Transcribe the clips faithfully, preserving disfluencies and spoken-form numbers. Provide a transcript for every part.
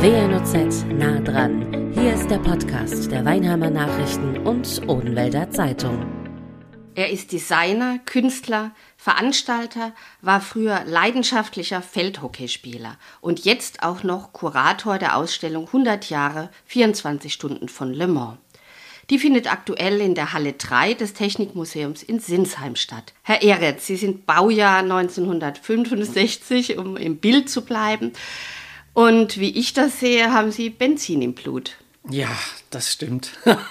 W N O Z nah dran. Hier ist der Podcast der Weinheimer Nachrichten und Odenwälder Zeitung. Er ist Designer, Künstler, Veranstalter, war früher leidenschaftlicher Feldhockeyspieler und jetzt auch noch Kurator der Ausstellung hundert Jahre, vierundzwanzig Stunden von Le Mans. Die findet aktuell in der Halle drei des Technikmuseums in Sinsheim statt. Herr Ehretz, Sie sind Baujahr neunzehnhundertfünfundsechzig, um im Bild zu bleiben. Und wie ich das sehe, haben Sie Benzin im Blut. Ja, das stimmt.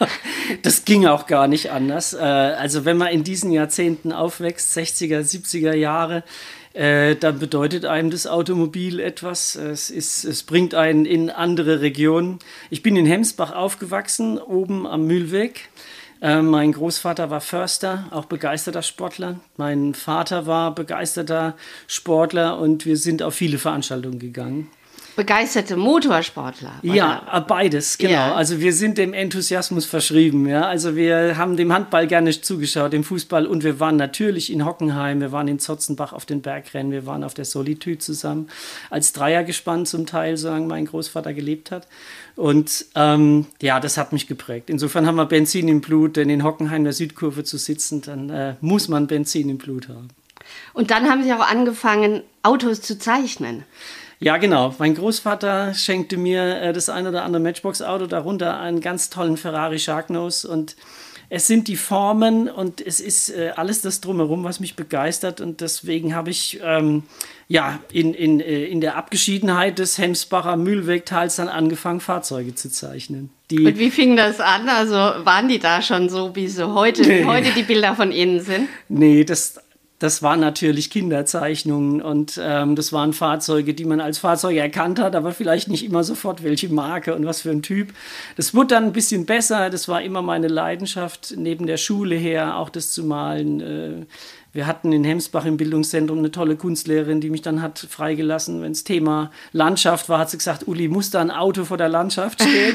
Das ging auch gar nicht anders. Also wenn man in diesen Jahrzehnten aufwächst, sechziger, siebziger Jahre, dann bedeutet einem das Automobil etwas. Es ist, es bringt einen in andere Regionen. Ich bin in Hemsbach aufgewachsen, oben am Mühlweg. Mein Großvater war Förster, auch begeisterter Sportler. Mein Vater war begeisterter Sportler und wir sind auf viele Veranstaltungen gegangen. Begeisterte Motorsportler? Oder? Ja, beides, genau. Ja. Also wir sind dem Enthusiasmus verschrieben. Ja? Also wir haben dem Handball gerne zugeschaut, dem Fußball, und wir waren natürlich in Hockenheim, wir waren in Zotzenbach auf den Bergrennen, wir waren auf der Solitude zusammen, als Dreiergespann zum Teil, solange mein Großvater gelebt hat. Und ähm, ja, das hat mich geprägt. Insofern haben wir Benzin im Blut, denn in Hockenheim der Südkurve zu sitzen, dann äh, muss man Benzin im Blut haben. Und dann haben Sie auch angefangen, Autos zu zeichnen. Ja, genau. Mein Großvater schenkte mir äh, das ein oder andere Matchbox-Auto, darunter einen ganz tollen Ferrari Sharknose. Und es sind die Formen und es ist äh, alles das Drumherum, was mich begeistert. Und deswegen habe ich ähm, ja, in, in, äh, in der Abgeschiedenheit des Hemsbacher Mühlwegtals dann angefangen, Fahrzeuge zu zeichnen. Die und wie fing das an? Also waren die da schon so, wie so heute, nee. wie heute die Bilder von Ihnen sind? Nee, das... Das waren natürlich Kinderzeichnungen und ähm, das waren Fahrzeuge, die man als Fahrzeuge erkannt hat, aber vielleicht nicht immer sofort, welche Marke und was für ein Typ. Das wurde dann ein bisschen besser, das war immer meine Leidenschaft, neben der Schule her auch das zu malen. Äh, wir hatten in Hemsbach im Bildungszentrum eine tolle Kunstlehrerin, die mich dann hat freigelassen. Wenn das Thema Landschaft war, hat sie gesagt, Uli, muss da ein Auto vor der Landschaft stehen?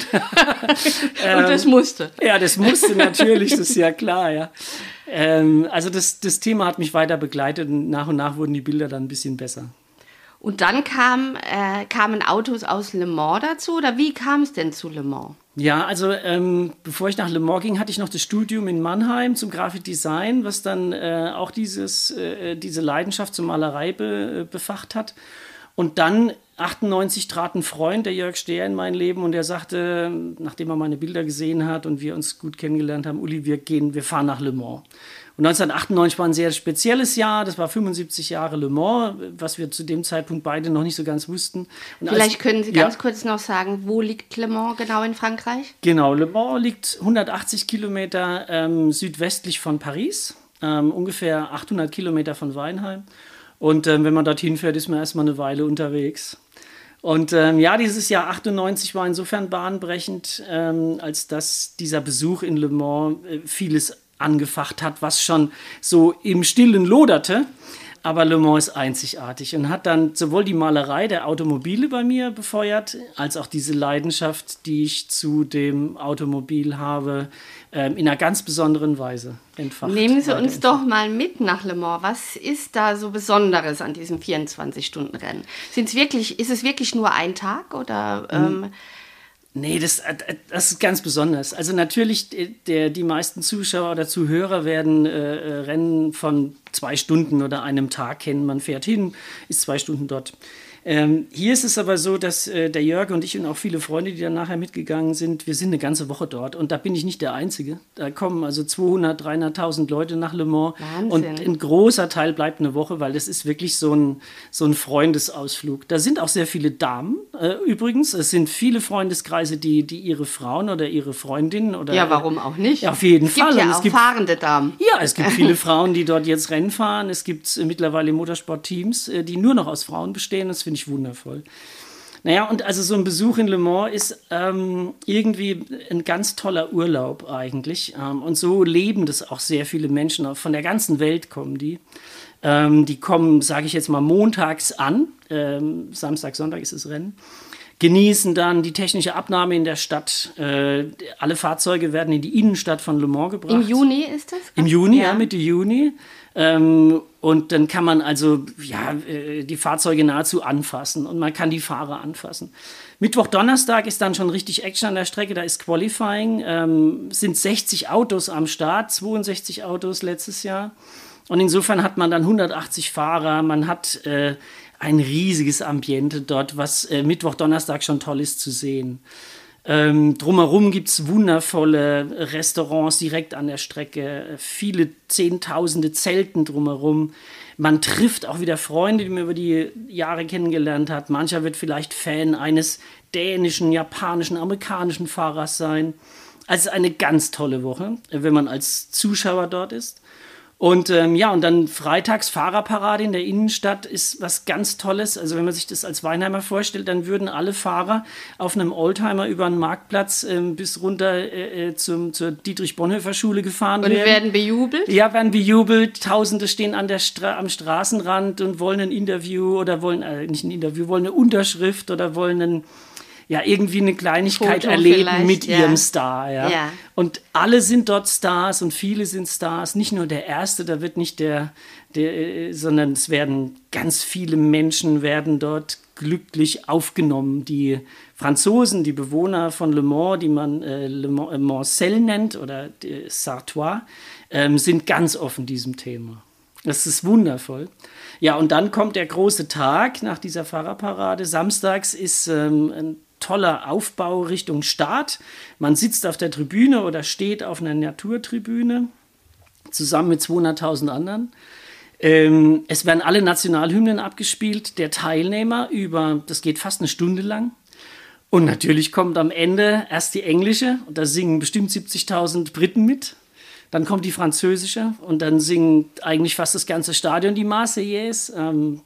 ähm, und das musste. Ja, das musste natürlich, das ist ja klar, ja. Ähm, also das, das Thema hat mich weiter begleitet und nach und nach wurden die Bilder dann ein bisschen besser. Und dann kam, äh, kamen Autos aus Le Mans dazu, oder wie kam es denn zu Le Mans? Ja, also ähm, bevor ich nach Le Mans ging, hatte ich noch das Studium in Mannheim zum Grafikdesign, was dann äh, auch dieses, äh, diese Leidenschaft zur Malerei be, äh, befacht hat. Und dann achtundneunzig trat ein Freund, der Jörg Stehr, in mein Leben und der sagte, nachdem er meine Bilder gesehen hat und wir uns gut kennengelernt haben, Uli, wir gehen, wir fahren nach Le Mans. Und neunzehnhundertachtundneunzig war ein sehr spezielles Jahr, das war fünfundsiebzig Jahre Le Mans, was wir zu dem Zeitpunkt beide noch nicht so ganz wussten. Und Vielleicht als, können Sie ja, ganz kurz noch sagen, wo liegt Le Mans genau in Frankreich? Genau, Le Mans liegt hundertachtzig Kilometer ähm, südwestlich von Paris, ähm, ungefähr achthundert Kilometer von Weinheim. Und ähm, wenn man dorthin fährt, ist man erstmal eine Weile unterwegs. Und ähm, ja, dieses Jahr achtundneunzig war insofern bahnbrechend, ähm, als dass dieser Besuch in Le Mans äh, vieles angefacht hat, was schon so im Stillen loderte. Aber Le Mans ist einzigartig und hat dann sowohl die Malerei der Automobile bei mir befeuert, als auch diese Leidenschaft, die ich zu dem Automobil habe, ähm, in einer ganz besonderen Weise entfacht. Nehmen Sie uns doch mal mit nach Le Mans. Was ist da so Besonderes an diesem vierundzwanzig-Stunden-Rennen? Sind's wirklich, ist es wirklich nur ein Tag oder... Ähm Nee, das, das ist ganz besonders. Also natürlich, der, die meisten Zuschauer oder Zuhörer werden äh, Rennen von zwei Stunden oder einem Tag kennen. Man fährt hin, ist zwei Stunden dort. Ähm, hier ist es aber so, dass äh, der Jörg und ich und auch viele Freunde, die dann nachher mitgegangen sind, wir sind eine ganze Woche dort und da bin ich nicht der Einzige. Da kommen also zweihundert, dreihunderttausend Leute nach Le Mans. Wahnsinn. Und ein großer Teil bleibt eine Woche, weil das ist wirklich so ein, so ein Freundesausflug. Da sind auch sehr viele Damen äh, übrigens. Es sind viele Freundeskreise, die, die ihre Frauen oder ihre Freundinnen oder... Ja, warum auch nicht? Ja, auf jeden es Fall. Gibt ja und es auch gibt fahrende Damen. Ja, es gibt viele Frauen, die dort jetzt Rennen fahren. Es gibt äh, mittlerweile Motorsportteams, äh, die nur noch aus Frauen bestehen. Das finde ich wundervoll. Naja, und also so ein Besuch in Le Mans ist ähm, irgendwie ein ganz toller Urlaub eigentlich. Ähm, und so leben das auch sehr viele Menschen. Von der ganzen Welt kommen die. Ähm, die kommen, sage ich jetzt mal, montags an. Ähm, Samstag, Sonntag ist das Rennen. genießen dann die technische Abnahme in der Stadt. Äh, alle Fahrzeuge werden in die Innenstadt von Le Mans gebracht. Im Juni ist das? Im Juni, ja, ja Mitte Juni. Ähm, und dann kann man also ja, äh, die Fahrzeuge nahezu anfassen und man kann die Fahrer anfassen. Mittwoch, Donnerstag ist dann schon richtig Action an der Strecke, da ist Qualifying, ähm, sind sechzig Autos am Start, zweiundsechzig Autos letztes Jahr. Und insofern hat man dann hundertachtzig Fahrer, man hat äh, ein riesiges Ambiente dort, was äh, Mittwoch, Donnerstag schon toll ist zu sehen. Ähm, drumherum gibt es wundervolle Restaurants direkt an der Strecke, viele Zehntausende Zelten drumherum. Man trifft auch wieder Freunde, die man über die Jahre kennengelernt hat. Mancher wird vielleicht Fan eines dänischen, japanischen, amerikanischen Fahrers sein. Also eine ganz tolle Woche, wenn man als Zuschauer dort ist. Und ähm, ja, und dann freitags Fahrerparade in der Innenstadt ist was ganz Tolles. Also wenn man sich das als Weinheimer vorstellt, dann würden alle Fahrer auf einem Oldtimer über den Marktplatz ähm, bis runter äh, zum, zur Dietrich-Bonhoeffer-Schule gefahren und werden. Und werden bejubelt? Ja, werden bejubelt. Tausende stehen an der Stra- am Straßenrand und wollen ein Interview oder wollen, äh, nicht ein Interview, wollen eine Unterschrift oder wollen ein ja, irgendwie eine Kleinigkeit Foto erleben mit ja. ihrem Star. Ja. Ja. Und alle sind dort Stars und viele sind Stars. Nicht nur der Erste, da wird nicht der, der, sondern es werden ganz viele Menschen werden dort glücklich aufgenommen. Die Franzosen, die Bewohner von Le Mans, die man äh, Le Mans, äh, Mansell nennt oder äh, Sartois, ähm, sind ganz offen diesem Thema. Das ist wundervoll. Ja, und dann kommt der große Tag nach dieser Fahrerparade. Samstags ist ähm, ein toller Aufbau Richtung Start. Man sitzt auf der Tribüne oder steht auf einer Naturtribüne zusammen mit zweihunderttausend anderen. Ähm, es werden alle Nationalhymnen abgespielt, der Teilnehmer über, das geht fast eine Stunde lang. Und natürlich kommt am Ende erst die englische und da singen bestimmt siebzigtausend Briten mit. Dann kommt die französische und dann singt eigentlich fast das ganze Stadion die Marseillaise. Ähm,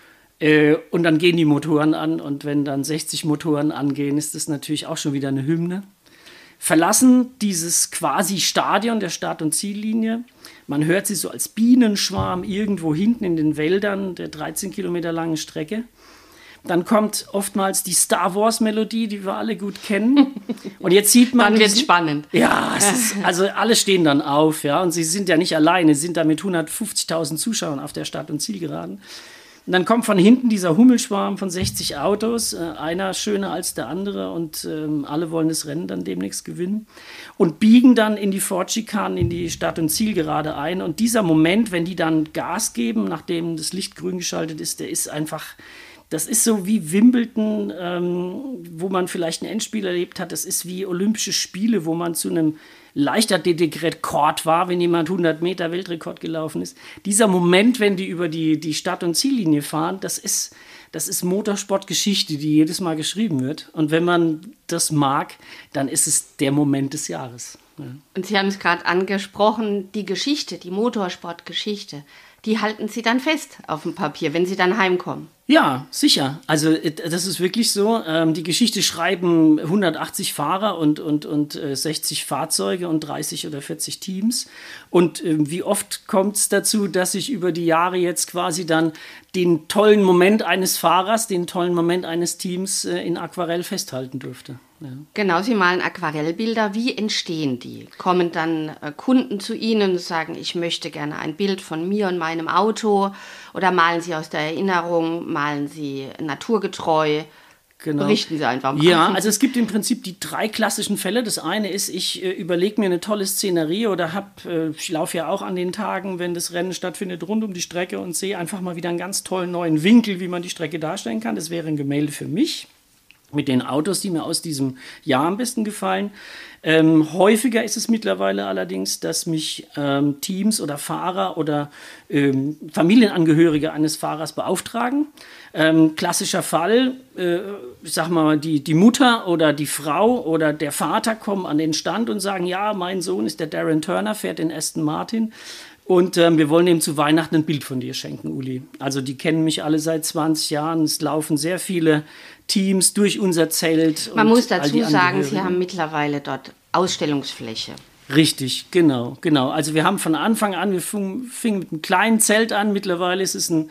äh, und dann gehen die Motoren an und wenn dann sechzig Motoren angehen, ist das natürlich auch schon wieder eine Hymne. Verlassen dieses quasi Stadion der Start- und Ziellinie. Man hört sie so als Bienenschwarm irgendwo hinten in den Wäldern der dreizehn Kilometer langen Strecke. Dann kommt oftmals die Star Wars Melodie, die wir alle gut kennen. Und jetzt sieht man... Dann wird es spannend. Ja, es ist, also alle stehen dann auf, ja, und sie sind ja nicht alleine, sie sind da mit hundertfünfzigtausend Zuschauern auf der Start- und Zielgeraden. Und dann kommt von hinten dieser Hummelschwarm von sechzig Autos, äh, einer schöner als der andere und ähm, alle wollen das Rennen dann demnächst gewinnen und biegen dann in die Ford-Schikanen, in die Start- und Zielgerade ein. Und dieser Moment, wenn die dann Gas geben, nachdem das Licht grün geschaltet ist, der ist einfach... Das ist so wie Wimbledon, ähm, wo man vielleicht ein Endspiel erlebt hat. Das ist wie Olympische Spiele, wo man zu einem Leichtathletik-Rekord war, wenn jemand hundert Meter Weltrekord gelaufen ist. Dieser Moment, wenn die über die, die Start- und Ziellinie fahren, das ist, das ist Motorsportgeschichte, die jedes Mal geschrieben wird. Und wenn man das mag, dann ist es der Moment des Jahres. Ja. Und Sie haben es gerade angesprochen, die Geschichte, die Motorsportgeschichte, die halten Sie dann fest auf dem Papier, wenn Sie dann heimkommen. Ja, sicher. Also das ist wirklich so. Ähm, die Geschichte schreiben hundertachtzig Fahrer und, und, und äh, sechzig Fahrzeuge und dreißig oder vierzig Teams. Und äh, wie oft kommt es dazu, dass ich über die Jahre jetzt quasi dann den tollen Moment eines Fahrers, den tollen Moment eines Teams äh, in Aquarell festhalten durfte. Ja. Genau, Sie malen Aquarellbilder. Wie entstehen die? Kommen dann äh, Kunden zu Ihnen und sagen, ich möchte gerne ein Bild von mir und meinem Auto? Oder malen Sie aus der Erinnerung, malen Sie naturgetreu? Genau. Berichten Sie einfach mal. Ja, also es gibt im Prinzip die drei klassischen Fälle. Das eine ist, ich äh, überlege mir eine tolle Szenerie oder hab, äh, ich laufe ja auch an den Tagen, wenn das Rennen stattfindet, rund um die Strecke und sehe einfach mal wieder einen ganz tollen neuen Winkel, wie man die Strecke darstellen kann. Das wäre ein Gemälde für mich. Mit den Autos, die mir aus diesem Jahr am besten gefallen. Ähm, häufiger ist es mittlerweile allerdings, dass mich ähm, Teams oder Fahrer oder ähm, Familienangehörige eines Fahrers beauftragen. Ähm, klassischer Fall, äh, ich sag mal, die, die Mutter oder die Frau oder der Vater kommen an den Stand und sagen, ja, mein Sohn ist der Darren Turner, fährt den Aston Martin. Und ähm, wir wollen ihm zu Weihnachten ein Bild von dir schenken, Uli. Also die kennen mich alle seit zwanzig Jahren. Es laufen sehr viele Teams durch unser Zelt. Man muss dazu sagen, Sie haben mittlerweile dort Ausstellungsfläche. Richtig, genau, genau. Also wir haben von Anfang an, wir fingen mit einem kleinen Zelt an. Mittlerweile ist es ein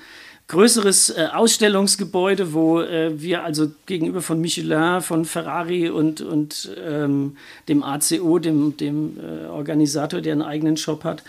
größeres äh, Ausstellungsgebäude, wo äh, wir also gegenüber von Michelin, von Ferrari und, und ähm, dem A C O, dem, dem äh, Organisator, der einen eigenen Shop hat,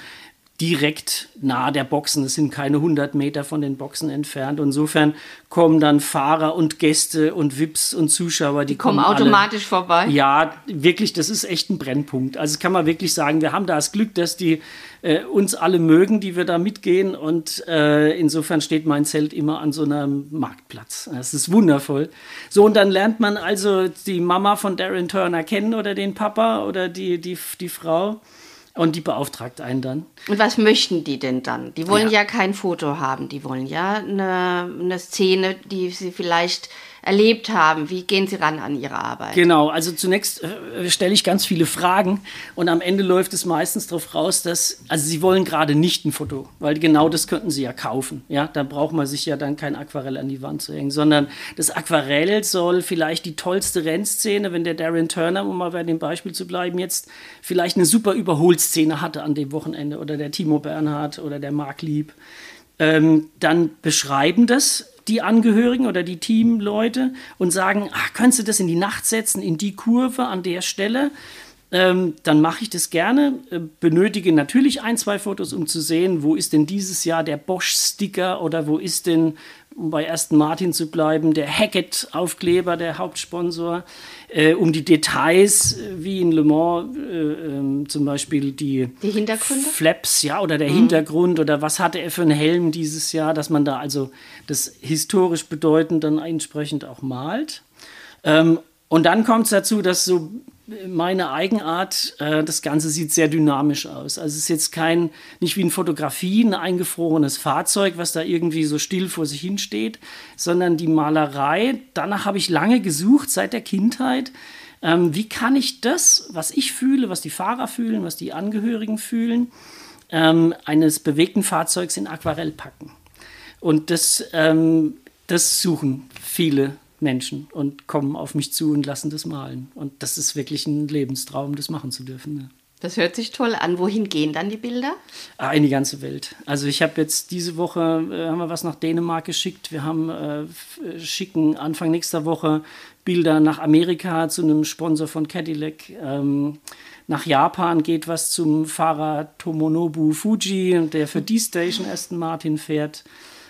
direkt nahe der Boxen. Es sind keine hundert Meter von den Boxen entfernt. Und insofern kommen dann Fahrer und Gäste und V I Ps und Zuschauer, die, die kommen, kommen automatisch alle. vorbei. Ja, wirklich, das ist echt ein Brennpunkt. Also kann man wirklich sagen, wir haben da das Glück, dass die äh, uns alle mögen, die wir da mitgehen. Und äh, insofern steht mein Zelt immer an so einem Marktplatz. Das ist wundervoll. So, und dann lernt man also die Mama von Darren Turner kennen oder den Papa oder die, die, die Frau. Und die beauftragt einen dann. Und was möchten die denn dann? Die wollen ja, ja kein Foto haben. Die wollen ja eine, eine Szene, die sie vielleicht erlebt haben. Wie gehen sie ran an ihre Arbeit? Genau, also zunächst äh, stelle ich ganz viele Fragen und am Ende läuft es meistens darauf raus, dass, also sie wollen gerade nicht ein Foto, weil genau das könnten sie ja kaufen. Ja, da braucht man sich ja dann kein Aquarell an die Wand zu hängen, sondern das Aquarell soll vielleicht die tollste Rennszene, wenn der Darren Turner, um mal bei dem Beispiel zu bleiben, jetzt vielleicht eine super Überholszene hatte an dem Wochenende oder der Timo Bernhard oder der Marc Lieb, ähm, dann beschreiben das die Angehörigen oder die Teamleute und sagen, ach, könntest du das in die Nacht setzen, in die Kurve an der Stelle? Ähm, dann mache ich das gerne, äh, benötige natürlich ein, zwei Fotos, um zu sehen, wo ist denn dieses Jahr der Bosch-Sticker oder wo ist denn, um bei Aston Martin zu bleiben, der Hackett-Aufkleber, der Hauptsponsor, äh, um die Details, äh, wie in Le Mans äh, äh, zum Beispiel die, die Hintergründe? Flaps, ja, oder der mhm. Hintergrund oder was hatte er für einen Helm dieses Jahr, dass man da also das historisch bedeutend dann entsprechend auch malt. Ähm, und dann kommt es dazu, dass so meine Eigenart, äh, das Ganze sieht sehr dynamisch aus. Also es ist jetzt kein, nicht wie in Fotografie, ein eingefrorenes Fahrzeug, was da irgendwie so still vor sich hin steht, sondern die Malerei, danach habe ich lange gesucht, seit der Kindheit. Ähm, wie kann ich das, was ich fühle, was die Fahrer fühlen, was die Angehörigen fühlen, ähm, eines bewegten Fahrzeugs in Aquarell packen? Und das, ähm, das suchen viele Menschen und kommen auf mich zu und lassen das malen. Und das ist wirklich ein Lebenstraum, das machen zu dürfen. Ja. Das hört sich toll an. Wohin gehen dann die Bilder? Ah, in die ganze Welt. Also ich habe jetzt diese Woche, äh, haben wir was nach Dänemark geschickt. Wir haben äh, schicken Anfang nächster Woche Bilder nach Amerika zu einem Sponsor von Cadillac. Ähm, nach Japan geht was zum Fahrer Tomonobu Fuji, der für die Station Aston Martin fährt.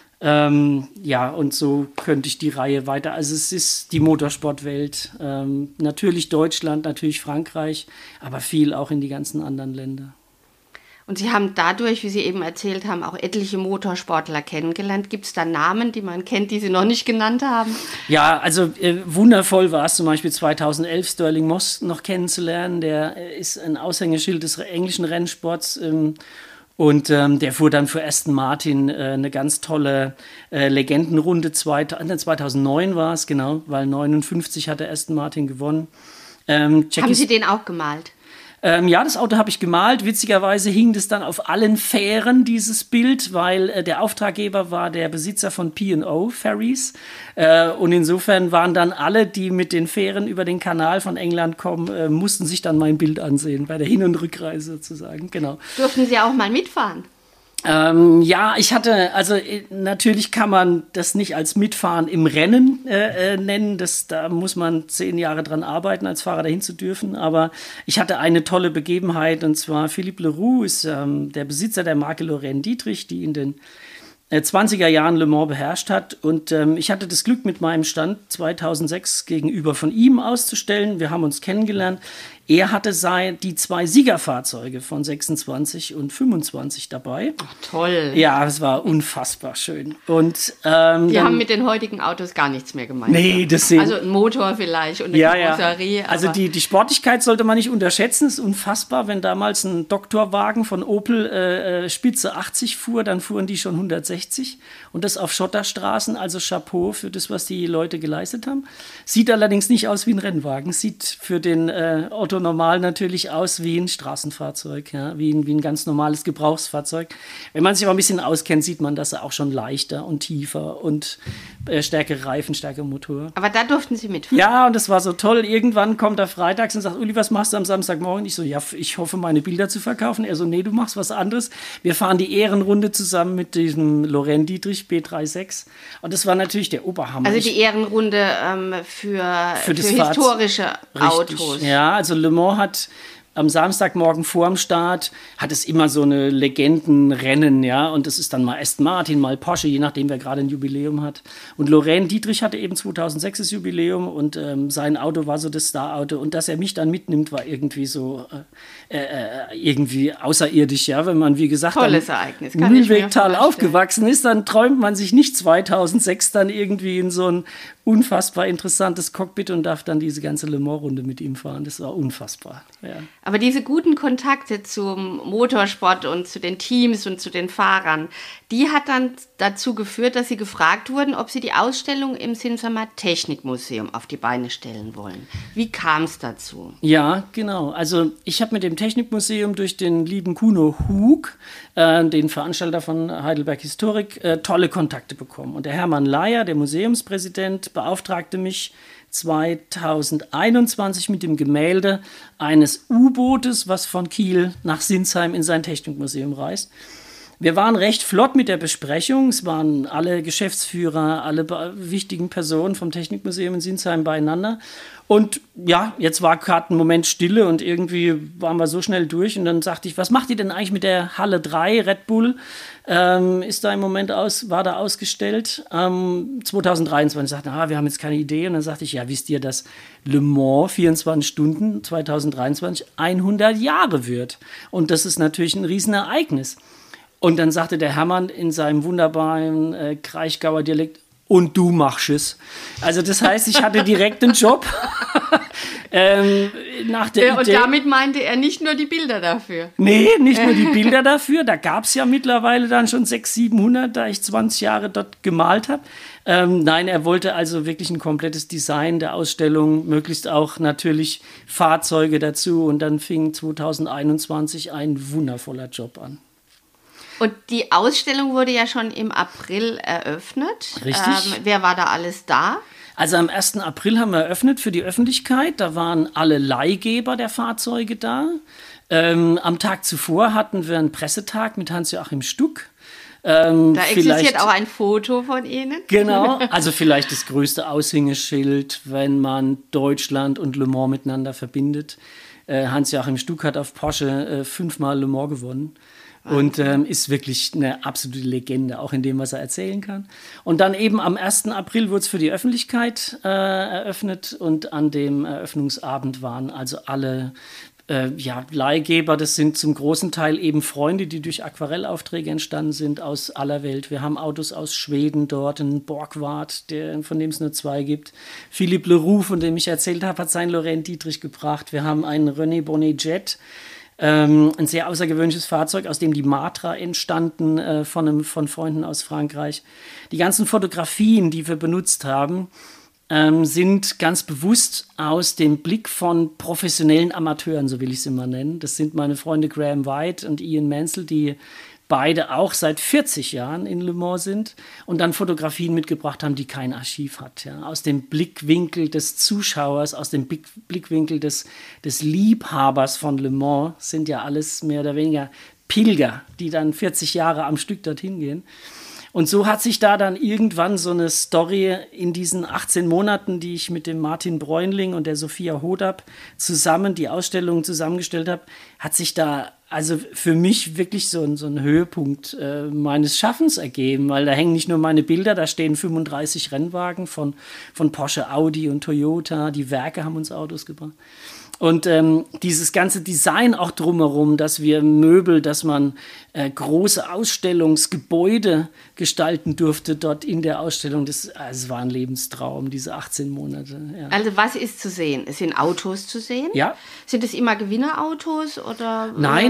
Ähm, ja, und so könnte ich die Reihe weiter. Also es ist die Motorsportwelt. Ähm, natürlich Deutschland, natürlich Frankreich, aber viel auch in die ganzen anderen Länder. Und Sie haben dadurch, wie Sie eben erzählt haben, auch etliche Motorsportler kennengelernt. Gibt es da Namen, die man kennt, die Sie noch nicht genannt haben? Ja, also äh, wundervoll war es zum Beispiel zweitausendelf Stirling Moss noch kennenzulernen. Der äh, ist ein Aushängeschild des englischen Rennsports. Ähm, Und ähm, der fuhr dann für Aston Martin äh, eine ganz tolle äh, Legendenrunde. zweitausendneun war es, genau, weil neunundfünfzig hatte Aston Martin gewonnen. Ähm, Haben Sie den auch gemalt? Ähm, ja, das Auto habe ich gemalt. Witzigerweise hing das dann auf allen Fähren, dieses Bild, weil äh, der Auftraggeber war der Besitzer von P und O Ferries. Äh, und insofern waren dann alle, die mit den Fähren über den Kanal von England kommen, äh, mussten sich dann mein Bild ansehen, bei der Hin- und Rückreise sozusagen. Genau. Durften Sie auch mal mitfahren? Ähm, ja, ich hatte, also äh, natürlich kann man das nicht als Mitfahren im Rennen äh, äh, nennen, das, da muss man zehn Jahre dran arbeiten, als Fahrer dahin zu dürfen, aber ich hatte eine tolle Begebenheit und zwar Philippe Leroux ist ähm, der Besitzer der Marke Lorraine Dietrich, die in den äh, zwanziger Jahren Le Mans beherrscht hat und ähm, ich hatte das Glück, mit meinem Stand zweitausendsechs gegenüber von ihm auszustellen, wir haben uns kennengelernt. Er hatte sei, die zwei Siegerfahrzeuge von sechsundzwanzig und fünfundzwanzig dabei. Ach, toll. Ja, es war unfassbar schön. Und, ähm, die dann, haben mit den heutigen Autos gar nichts mehr gemeint. Nee, das sind, also ein Motor vielleicht und eine ja, Karosserie. Ja. Also die, die Sportlichkeit sollte man nicht unterschätzen. Es ist unfassbar, wenn damals ein Doktorwagen von Opel äh, Spitze achtzig fuhr, dann fuhren die schon hundertsechzig. Und das auf Schotterstraßen, also Chapeau für das, was die Leute geleistet haben. Sieht allerdings nicht aus wie ein Rennwagen. Sieht für den äh, Otto Auto normal natürlich aus wie ein Straßenfahrzeug, ja, wie ein, wie ein ganz normales Gebrauchsfahrzeug. Wenn man sich aber ein bisschen auskennt, sieht man, dass er auch schon leichter und tiefer und äh, stärkere Reifen, stärkere Motor. Aber da durften Sie mitfahren? Ja, und das war so toll. Irgendwann kommt er freitags und sagt, Uli, was machst du am Samstagmorgen? Ich so, ja, ich hoffe, meine Bilder zu verkaufen. Er so, nee, du machst was anderes. Wir fahren die Ehrenrunde zusammen mit diesem Lorraine Dietrich B sechsunddreißig. Und das war natürlich der Oberhammer. Also die Ehrenrunde ähm, für, für, für historische Autos. Richtig. Ja, also Le Mans hat am Samstagmorgen vor dem Start hat es immer so eine Legendenrennen, ja, und das ist dann mal Aston Martin, mal Porsche, je nachdem, wer gerade ein Jubiläum hat. Und Lorraine Dietrich hatte eben zweitausendsechs das Jubiläum und ähm, sein Auto war so das Star-Auto und dass er mich dann mitnimmt, war irgendwie so äh, äh, irgendwie außerirdisch, ja, wenn man, wie gesagt, tolles Ereignis, im Mühlwegtal aufgewachsen ist, dann träumt man sich nicht zweitausendsechs dann irgendwie in so ein unfassbar interessantes Cockpit und darf dann diese ganze Le Mans-Runde mit ihm fahren. Das war unfassbar, ja. Aber diese guten Kontakte zum Motorsport und zu den Teams und zu den Fahrern, die hat dann dazu geführt, dass Sie gefragt wurden, ob Sie die Ausstellung im Sinsamer Technikmuseum auf die Beine stellen wollen. Wie kam es dazu? Ja, genau. Also ich habe mit dem Technikmuseum durch den lieben Kuno Hug, äh, den Veranstalter von Heidelberg Historik, äh, tolle Kontakte bekommen. Und der Hermann Leier, der Museumspräsident, beauftragte mich zweitausendeinundzwanzig mit dem Gemälde eines U-Bootes, was von Kiel nach Sinsheim in sein Technikmuseum reist. Wir waren recht flott mit der Besprechung. Es waren alle Geschäftsführer, alle wichtigen Personen vom Technikmuseum in Sinsheim beieinander. Und ja, jetzt war gerade ein Moment Stille und irgendwie waren wir so schnell durch. Und dann sagte ich, was macht ihr denn eigentlich mit der Halle drei Red Bull? Ähm, ist da im Moment aus, war da ausgestellt. Ähm, zweitausenddreiundzwanzig sagte, ah, wir haben jetzt keine Idee. Und dann sagte ich, ja, wisst ihr, dass Le Mans vierundzwanzig Stunden zweitausenddreiundzwanzig hundert Jahre wird? Und das ist natürlich ein Riesenereignis. Und dann sagte der Hermann in seinem wunderbaren äh, Kraichgauer Dialekt, und du machst es. Also das heißt, ich hatte direkt einen Job. ähm, nach der und Idee. damit meinte er nicht nur die Bilder dafür. Nee, nicht nur die Bilder dafür. Da gab es ja mittlerweile dann schon sechshundert, siebenhundert, da ich zwanzig Jahre dort gemalt habe. Ähm, nein, er wollte also wirklich ein komplettes Design der Ausstellung, möglichst auch natürlich Fahrzeuge dazu. Und dann fing zweitausendeinundzwanzig ein wundervoller Job an. Und die Ausstellung wurde ja schon im April eröffnet. Richtig. Ähm, wer war da alles da? Also am ersten April haben wir eröffnet für die Öffentlichkeit. Da waren alle Leihgeber der Fahrzeuge da. Ähm, am Tag zuvor hatten wir einen Pressetag mit Hans-Joachim Stuck. Ähm, da existiert auch ein Foto von Ihnen. Genau, also vielleicht das größte Aushängeschild, wenn man Deutschland und Le Mans miteinander verbindet. Äh, Hans-Joachim Stuck hat auf Porsche äh, fünfmal Le Mans gewonnen. Und ähm, ist wirklich eine absolute Legende, auch in dem, was er erzählen kann. Und dann eben am ersten April wurde es für die Öffentlichkeit äh, eröffnet und an dem Eröffnungsabend waren also alle äh, ja, Leihgeber, das sind zum großen Teil eben Freunde, die durch Aquarellaufträge entstanden sind aus aller Welt. Wir haben Autos aus Schweden dort, einen Borgward, der, von dem es nur zwei gibt. Philippe Leroux, von dem ich erzählt habe, hat sein Lorraine Dietrich gebracht. Wir haben einen René Bonnet Jet, Ähm, ein sehr außergewöhnliches Fahrzeug, aus dem die Matra entstanden, äh, von, einem, von Freunden aus Frankreich. Die ganzen Fotografien, die wir benutzt haben, ähm, sind ganz bewusst aus dem Blick von professionellen Amateuren, so will ich es immer nennen. Das sind meine Freunde Graham White und Ian Mansell, die beide auch seit vierzig Jahren in Le Mans sind und dann Fotografien mitgebracht haben, die kein Archiv hat. Ja. Aus dem Blickwinkel des Zuschauers, aus dem Blick, Blickwinkel des, des Liebhabers von Le Mans sind ja alles mehr oder weniger Pilger, die dann vierzig Jahre am Stück dorthin gehen. Und so hat sich da dann irgendwann so eine Story in diesen achtzehn Monaten, die ich mit dem Martin Bräunling und der Sophia Hodab zusammen die Ausstellung zusammengestellt habe, hat sich da also für mich wirklich so ein, so ein Höhepunkt äh, meines Schaffens ergeben, weil da hängen nicht nur meine Bilder, da stehen fünfunddreißig Rennwagen von, von Porsche, Audi und Toyota, die Werke haben uns Autos gebracht. Und ähm, dieses ganze Design auch drumherum, dass wir Möbel, dass man äh, große Ausstellungsgebäude gestalten durfte dort in der Ausstellung, das, also war ein Lebenstraum, diese achtzehn Monate. Ja. Also was ist zu sehen? Es sind Autos zu sehen? Ja. Sind es immer Gewinnerautos oder? Nein,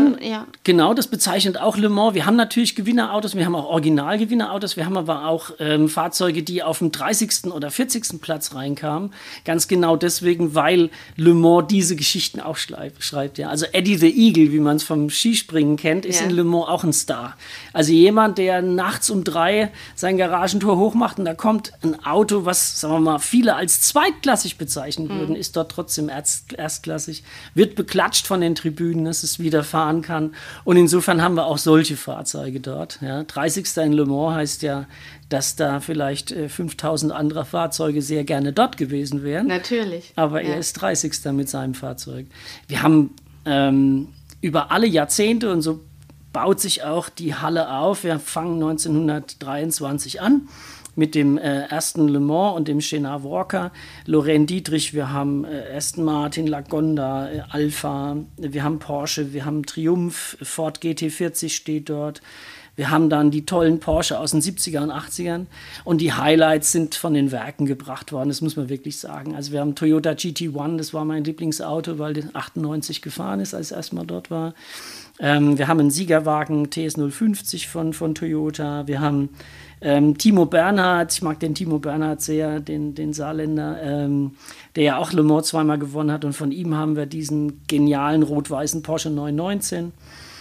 haben, ja. genau, das bezeichnet auch Le Mans. Wir haben natürlich Gewinnerautos, wir haben auch Original-Gewinnerautos, wir haben aber auch ähm, Fahrzeuge, die auf dem dreißigsten oder vierzigsten Platz reinkamen. Ganz genau deswegen, weil Le Mans diese Geschichten auch schreibt. schreibt ja. Also Eddie the Eagle, wie man es vom Skispringen kennt, ist ja. in Le Mans auch ein Star. Also jemand, der nachts um drei sein Garagentor hochmacht und da kommt ein Auto, was, sagen wir mal, viele als zweitklassig bezeichnen mhm. würden, ist dort trotzdem erst, erstklassig, wird beklatscht von den Tribünen, dass es wieder fahren kann. Und insofern haben wir auch solche Fahrzeuge dort. Ja. dreißigster in Le Mans heißt ja, dass da vielleicht äh, fünftausend andere Fahrzeuge sehr gerne dort gewesen wären. Natürlich. Aber ja. er ist dreißigster mit seinem Fahrzeug. Wir haben ähm, über alle Jahrzehnte, und so baut sich auch die Halle auf. Wir fangen neunzehnhundertdreiundzwanzig an mit dem äh, ersten Le Mans und dem Chenard Walker, Lorraine Dietrich, wir haben äh, Aston Martin, Lagonda, äh, Alfa, wir haben Porsche, wir haben Triumph, Ford G T vierzig steht dort. Wir haben dann die tollen Porsche aus den siebziger und achtzigern und die Highlights sind von den Werken gebracht worden, das muss man wirklich sagen. Also wir haben Toyota G T eins, das war mein Lieblingsauto, weil der achtundneunzig gefahren ist, als ich erstmal dort war. Ähm, wir haben einen Siegerwagen T S null fünfzig von, von Toyota, wir haben Ähm, Timo Bernhard, ich mag den Timo Bernhard sehr, den, den Saarländer, ähm, der ja auch Le Mans zweimal gewonnen hat und von ihm haben wir diesen genialen rot-weißen Porsche neun neunzehn.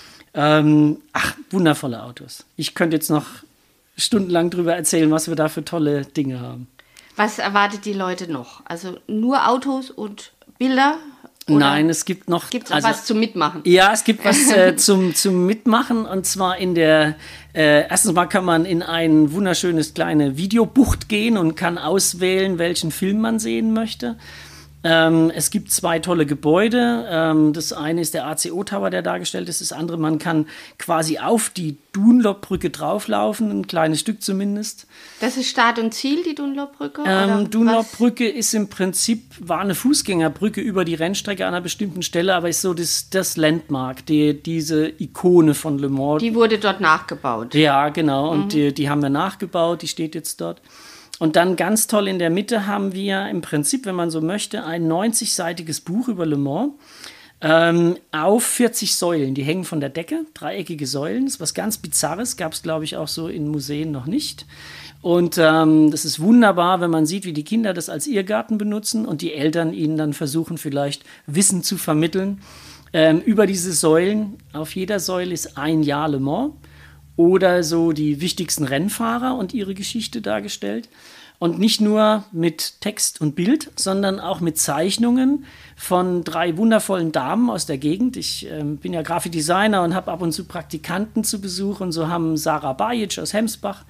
Ähm, ach, wundervolle Autos. Ich könnte jetzt noch stundenlang drüber erzählen, was wir da für tolle Dinge haben. Was erwartet die Leute noch? Also nur Autos und Bilder? Oder Nein, es gibt noch... Gibt es auch also, was zum Mitmachen? Ja, es gibt was äh, zum, zum Mitmachen und zwar in der... Äh, erstens mal kann man in ein wunderschönes kleine Videobucht gehen und kann auswählen, welchen Film man sehen möchte. Ähm, es gibt zwei tolle Gebäude. Ähm, das eine ist der A C O-Tower, der dargestellt ist. Das andere, man kann quasi auf die Dunlop-Brücke drauflaufen, ein kleines Stück zumindest. Das ist Start und Ziel, die Dunlop-Brücke? Ähm, Dunlop-Brücke ist im Prinzip, war eine Fußgängerbrücke über die Rennstrecke an einer bestimmten Stelle, aber ist so das, das Landmark, die, diese Ikone von Le Mans. Die wurde dort nachgebaut? Ja, genau. Und mhm. die, die haben wir nachgebaut, die steht jetzt dort. Und dann ganz toll in der Mitte haben wir im Prinzip, wenn man so möchte, ein neunzigseitiges Buch über Le Mans ähm, auf vierzig Säulen. Die hängen von der Decke, dreieckige Säulen. Das ist was ganz Bizarres, gab es, glaube ich, auch so in Museen noch nicht. Und ähm, das ist wunderbar, wenn man sieht, wie die Kinder das als Irrgarten benutzen und die Eltern ihnen dann versuchen, vielleicht Wissen zu vermitteln ähm, über diese Säulen. Auf jeder Säule ist ein Jahr Le Mans. Oder so die wichtigsten Rennfahrer und ihre Geschichte dargestellt. Und nicht nur mit Text und Bild, sondern auch mit Zeichnungen von drei wundervollen Damen aus der Gegend. Ich äh, bin ja Grafikdesigner und habe ab und zu Praktikanten zu Besuch. Und so haben Sarah Bajic aus Hemsbach,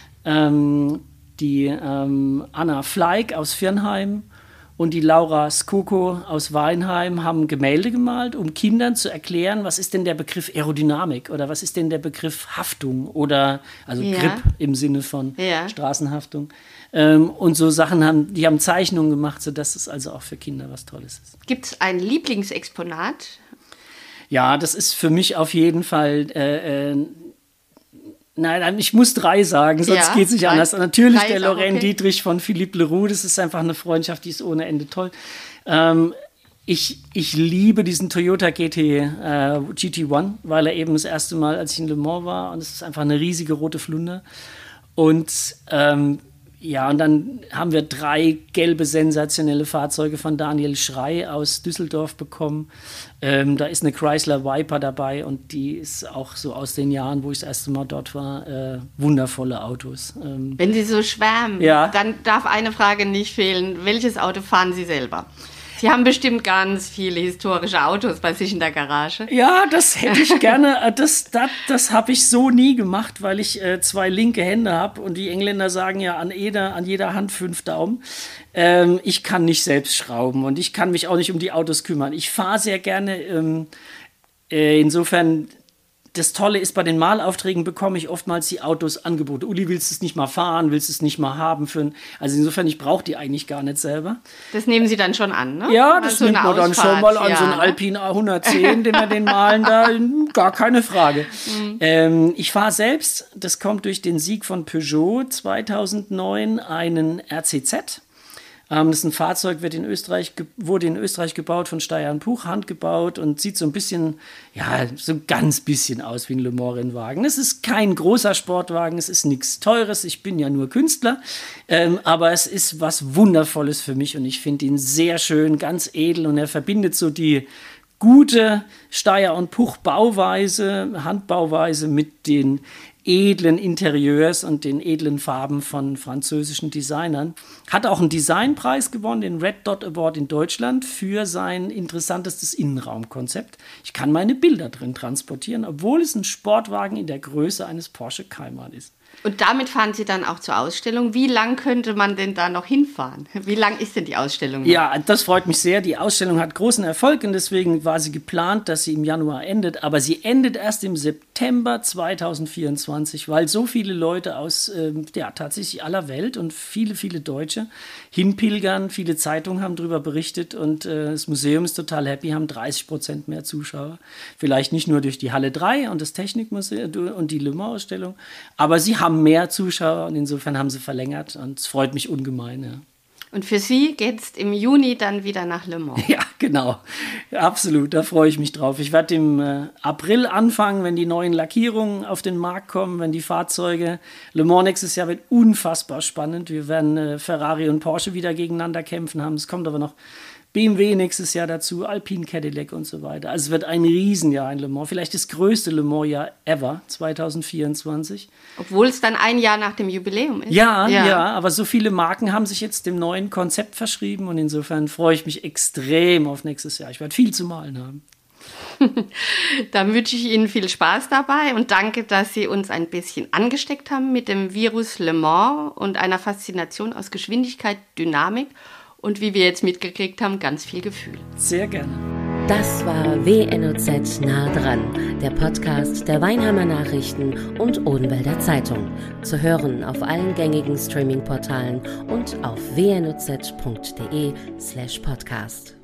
ähm, die ähm, Anna Fleig aus Virnheim und die Laura Skoko aus Weinheim haben Gemälde gemalt, um Kindern zu erklären, was ist denn der Begriff Aerodynamik oder was ist denn der Begriff Haftung oder also ja. Grip im Sinne von ja. Straßenhaftung. Ähm, und so Sachen haben, die haben Zeichnungen gemacht, sodass es also auch für Kinder was Tolles ist. Gibt es ein Lieblingsexponat? Ja, das ist für mich auf jeden Fall... Äh, äh, Nein, ich muss drei sagen, sonst ja, geht es nicht drei, anders. Natürlich der Lorraine okay. Dietrich von Philippe Leroux, das ist einfach eine Freundschaft, die ist ohne Ende toll. Ähm, ich, ich liebe diesen Toyota G T, äh, G T eins, weil er eben das erste Mal, als ich in Le Mans war, und es ist einfach eine riesige rote Flunder. Und ähm, ja, und dann haben wir drei gelbe, sensationelle Fahrzeuge von Daniel Schrey aus Düsseldorf bekommen. Ähm, da ist eine Chrysler Viper dabei und die ist auch so aus den Jahren, wo ich das erste Mal dort war, äh, wundervolle Autos. Ähm, Wenn Sie so schwärmen, ja. dann darf eine Frage nicht fehlen. Welches Auto fahren Sie selber? Sie haben bestimmt ganz viele historische Autos bei sich in der Garage. Ja, das hätte ich gerne. Das, das, das habe ich so nie gemacht, weil ich äh, zwei linke Hände habe. Und die Engländer sagen ja an jeder, an jeder Hand fünf Daumen. Ähm, ich kann nicht selbst schrauben und ich kann mich auch nicht um die Autos kümmern. Ich fahre sehr gerne. Ähm, äh, insofern... Das Tolle ist, bei den Malaufträgen bekomme ich oftmals die Autos angeboten. Uli, willst du es nicht mal fahren? Willst du es nicht mal haben? Für ein, also insofern, ich brauche die eigentlich gar nicht selber. Das nehmen Sie dann schon an, ne? Ja, das also nimmt man dann schon mal an, ja, so ein ne? Alpine A hundertzehn, den wir den malen, da gar keine Frage. Mhm. Ähm, ich fahre selbst, das kommt durch den Sieg von Peugeot zweitausendneun, einen R C Z. Ähm, das ist ein Fahrzeug, wird in Österreich, wurde in Österreich gebaut von Steyr und Puch, handgebaut und sieht so ein bisschen, ja, so ein ganz bisschen aus wie ein Le Mans-Rennwagen. Es ist kein großer Sportwagen, es ist nichts Teures, ich bin ja nur Künstler, ähm, aber es ist was Wundervolles für mich und ich finde ihn sehr schön, ganz edel und er verbindet so die gute Steyr und Puch Bauweise, Handbauweise mit den edlen Interieurs und den edlen Farben von französischen Designern. Hat auch einen Designpreis gewonnen, den Red Dot Award in Deutschland, für sein interessantestes Innenraumkonzept. Ich kann meine Bilder drin transportieren, obwohl es ein Sportwagen in der Größe eines Porsche Cayman ist. Und damit fahren Sie dann auch zur Ausstellung. Wie lang könnte man denn da noch hinfahren? Wie lang ist denn die Ausstellung noch? Ja, das freut mich sehr. Die Ausstellung hat großen Erfolg und deswegen war sie geplant, dass sie im Januar endet. Aber sie endet erst im September zweitausendvierundzwanzig, weil so viele Leute aus äh, ja, tatsächlich aller Welt und viele, viele Deutsche hinpilgern. Viele Zeitungen haben darüber berichtet und äh, das Museum ist total happy, haben dreißig Prozent mehr Zuschauer. Vielleicht nicht nur durch die Halle drei und das Technikmuseum und die Le Mans-Ausstellung, aber sie haben mehr Zuschauer und insofern haben sie verlängert und es freut mich ungemein. Ja. Und für Sie geht es im Juni dann wieder nach Le Mans? Ja, genau. Absolut, da freue ich mich drauf. Ich werde im äh, April anfangen, wenn die neuen Lackierungen auf den Markt kommen, wenn die Fahrzeuge... Le Mans nächstes Jahr wird unfassbar spannend. Wir werden äh, Ferrari und Porsche wieder gegeneinander kämpfen haben. Es kommt aber noch B M W nächstes Jahr dazu, Alpine, Cadillac und so weiter. Also es wird ein Riesenjahr in Le Mans, vielleicht das größte Le Mans-Jahr ever, zweitausendvierundzwanzig. Obwohl es dann ein Jahr nach dem Jubiläum ist. Ja, ja, ja, aber so viele Marken haben sich jetzt dem neuen Konzept verschrieben und insofern freue ich mich extrem auf nächstes Jahr. Ich werde viel zu malen haben. Dann wünsche ich Ihnen viel Spaß dabei und danke, dass Sie uns ein bisschen angesteckt haben mit dem Virus Le Mans und einer Faszination aus Geschwindigkeit, Dynamik und wie wir jetzt mitgekriegt haben, ganz viel Gefühl. Sehr gerne. Das war W N O Z nah dran, der Podcast der Weinheimer Nachrichten und Odenwälder Zeitung. Zu hören auf allen gängigen Streaming-Portalen und auf w n o z punkt d e slash podcast.